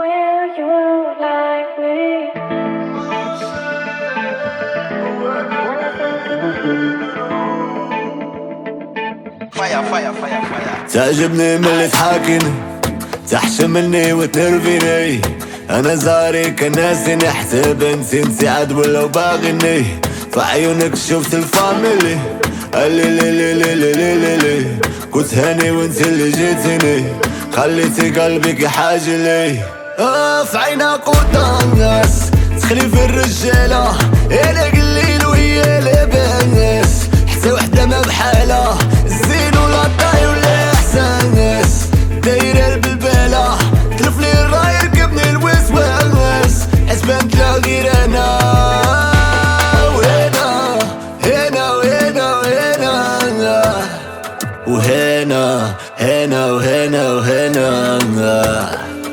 Will you like me? Fire, fire, fire, fire. تعجبني من اللي تحاكيني، تحشم مني وتنرفيني. انا زاريك ناسي نحسب انتي عاد ولو باغيني. في عيونك شفت الفاميلي اللي لي لي لي لي لي لي لي. كنت هاني وانت اللي جيتيني، خليتي قلبك حاجة لي. في عينك وطنس تخلي في الرجالة، انا قليل وهي لاباس. حتى وحدة ما بحالها، الزين ولا الطاي ولا احساس. دايرة البلبالة تلف لي الراي ركبني الوسواس. حسبانت لا غير انا وهنا هنا وهنا وهنا وهنا هنا وهنا وهنا.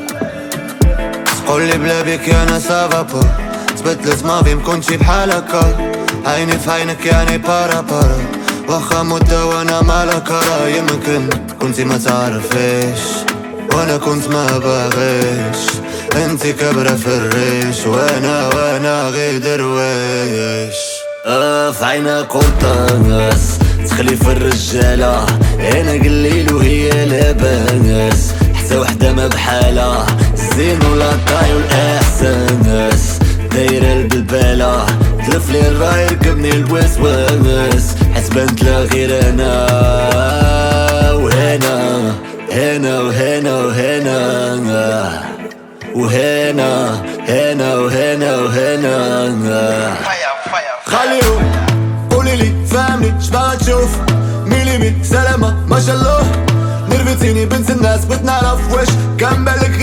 تقولي بلا بيك انا سافابا، تبدلت ماضي مكنتش بحال هكا. عيني في عينك يعني بارا بارا، واخا مدة وانا مالك راه. يمكن كنتي ما تعرفيش وانا كنت ما باغيش. انتي كبرة في الريش وانا غير درويش. في عينك قرطاس تخلي في الرجالة، انا قليل وهي لاباس. حتى وحدة ما بحالها، الزين ولا الطاي والاحساس. دايرة البلبالة تلف لي الراي ركبني الوسواس. حسبانت لا غير انا وهنا هنا وهنا وهنا وهنا هنا وهنا وهنا. Fire, fire, fire. خليهم قوليلي فهمني شبغا تشوف ميليمي سلامة ما شاء الله. نرفتيني بنت الناس بتنعرف واش كان بالك